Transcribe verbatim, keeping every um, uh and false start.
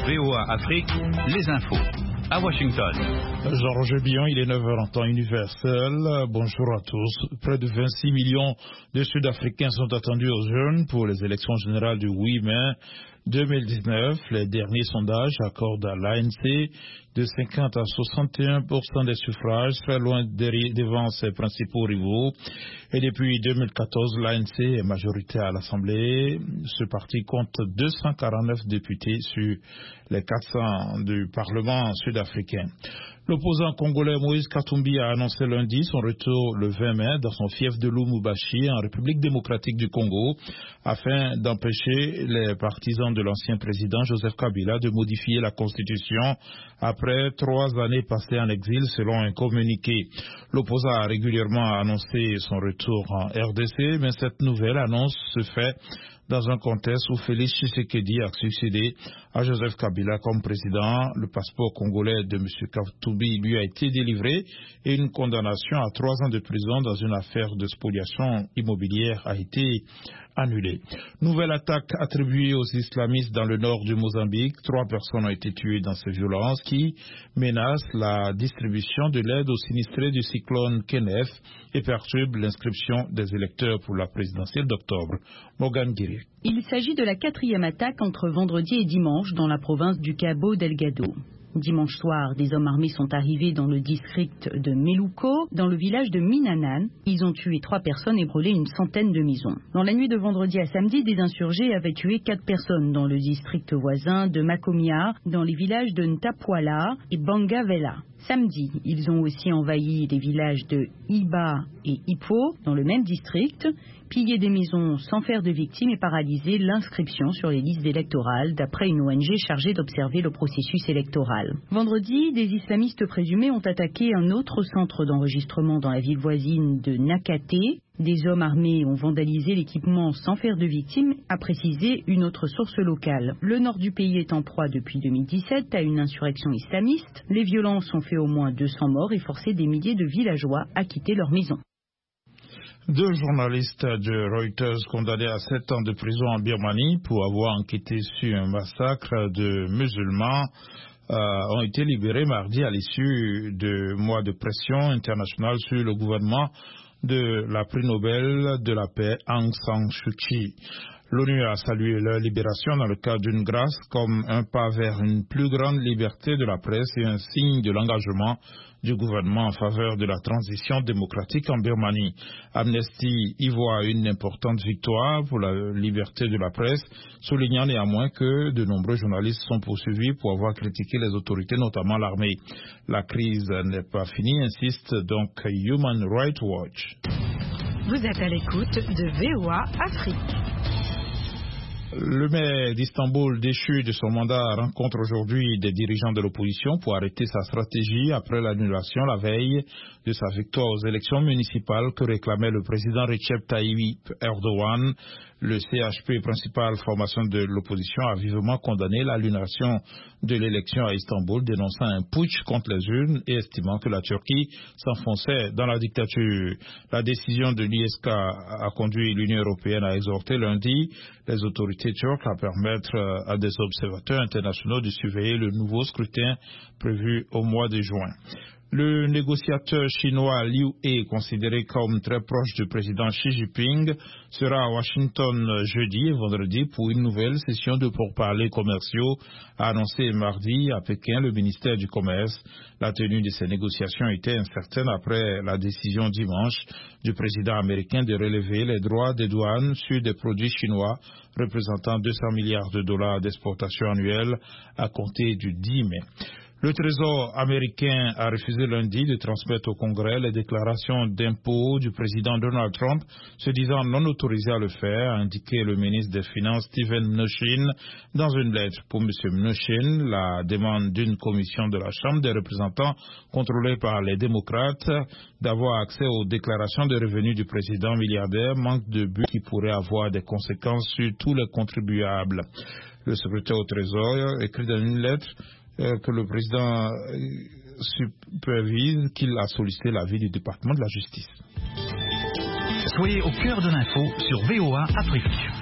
V O A Afrique, les infos. À Washington. Jean-Roger Billon, il est neuf heures en temps universel. Bonjour à tous. Près de vingt-six millions de Sud-Africains sont attendus aux urnes pour les élections générales du huit mai deux mille dix-neuf. Les derniers sondages accordent à l'A N C de cinquante à soixante et un pour cent des suffrages, très loin devant ses principaux rivaux. Et depuis deux mille quatorze, l'A N C est majoritaire à l'Assemblée. Ce parti compte deux cent quarante-neuf députés sur les quatre cents du Parlement sud-africain. L'opposant congolais Moïse Katumbi a annoncé lundi son retour le vingt mai dans son fief de Lubumbashi en République démocratique du Congo afin d'empêcher les partisans de l'ancien président Joseph Kabila de modifier la constitution après trois années passées en exil selon un communiqué. L'opposant a régulièrement annoncé son retour en R D C, mais cette nouvelle annonce se fait dans un contexte où Félix Tshisekedi a succédé à Joseph Kabila comme président. Le passeport congolais de M. Katumbi lui a été délivré et une condamnation à trois ans de prison dans une affaire de spoliation immobilière a été annulée. Nouvelle attaque attribuée aux islamistes dans le nord du Mozambique. Trois personnes ont été tuées dans ces violences qui menacent la distribution de l'aide aux sinistrés du cyclone Kenneth et perturbent l'inscription des électeurs pour la présidentielle d'octobre. Morgan Guiri. Il s'agit de la quatrième attaque entre vendredi et dimanche dans la province du Cabo Delgado. Dimanche soir, des hommes armés sont arrivés dans le district de Meluco, dans le village de Minanan. Ils ont tué trois personnes et brûlé une centaine de maisons. Dans la nuit de vendredi à samedi, des insurgés avaient tué quatre personnes dans le district voisin de Makomia, dans les villages de Ntapuala et Bangavela. Samedi, ils ont aussi envahi les villages de Iba et Ipo, dans le même district, pillé des maisons sans faire de victimes et paralysé l'inscription sur les listes électorales, d'après une O N G chargée d'observer le processus électoral. Vendredi, des islamistes présumés ont attaqué un autre centre d'enregistrement dans la ville voisine de Nakate. Des hommes armés ont vandalisé l'équipement sans faire de victimes, a précisé une autre source locale. Le nord du pays est en proie depuis deux mille dix-sept à une insurrection islamiste. Les violences ont fait au moins deux cents morts et forcé des milliers de villageois à quitter leur maison. Deux journalistes de Reuters condamnés à sept ans de prison en Birmanie pour avoir enquêté sur un massacre de musulmans euh, ont été libérés mardi à l'issue de mois de pression internationale sur le gouvernement de la prix Nobel de la paix Aung San Suu Kyi. L'ONU a salué leur libération dans le cadre d'une grâce comme un pas vers une plus grande liberté de la presse et un signe de l'engagement du gouvernement en faveur de la transition démocratique en Birmanie. Amnesty y voit une importante victoire pour la liberté de la presse, soulignant néanmoins que de nombreux journalistes sont poursuivis pour avoir critiqué les autorités, notamment l'armée. La crise n'est pas finie, insiste donc Human Rights Watch. Vous êtes à l'écoute de V O A Afrique. Le maire d'Istanbul, déchu de son mandat, rencontre aujourd'hui des dirigeants de l'opposition pour arrêter sa stratégie après l'annulation la veille de sa victoire aux élections municipales que réclamait le président Recep Tayyip Erdogan. Le C H P, principale formation de l'opposition, a vivement condamné l'annulation de l'élection à Istanbul, dénonçant un putsch contre les urnes et estimant que la Turquie s'enfonçait dans la dictature. La décision de l'I S K a conduit l'Union européenne à exhorter lundi les autorités turques à permettre à des observateurs internationaux de surveiller le nouveau scrutin prévu au mois de juin. Le négociateur chinois Liu He, considéré comme très proche du président Xi Jinping, sera à Washington jeudi et vendredi pour une nouvelle session de pourparlers commerciaux, a annoncé mardi à Pékin le ministère du Commerce. La tenue de ces négociations était incertaine après la décision dimanche du président américain de relever les droits des douanes sur des produits chinois représentant deux cents milliards de dollars d'exportation annuelle à compter du dix mai. Le Trésor américain a refusé lundi de transmettre au Congrès les déclarations d'impôts du président Donald Trump, se disant non autorisé à le faire, a indiqué le ministre des Finances Steven Mnuchin dans une lettre. Pour M. Mnuchin, la demande d'une commission de la Chambre des représentants contrôlée par les démocrates d'avoir accès aux déclarations de revenus du président milliardaire manque de but qui pourrait avoir des conséquences sur tous les contribuables. Le secrétaire au Trésor écrit dans une lettre que le président supervise qu'il a sollicité l'avis du département de la justice. Soyez au cœur de l'info sur V O A Afrique.